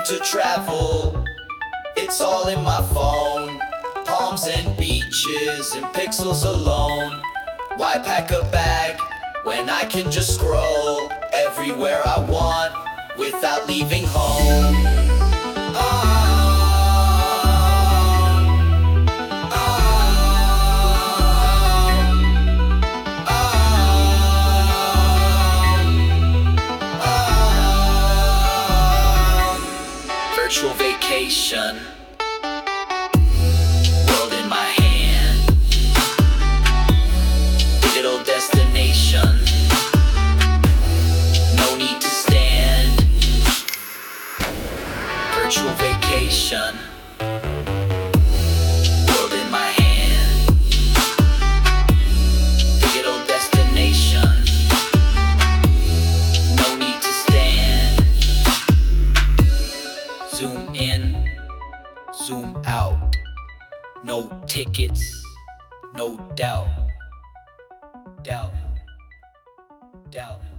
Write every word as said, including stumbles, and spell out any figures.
to travel. It's all in my phone. Palms and beaches and pixels alone. Why pack a bag when I can just scroll everywhere I want without leaving home? Oh. Virtual vacation, world in my hand, digital destination, no need to stand. Virtual vacation, world in my hand, digital destination, no need to stand. Zoom in, zoom out, no tickets, no doubt, doubt, doubt.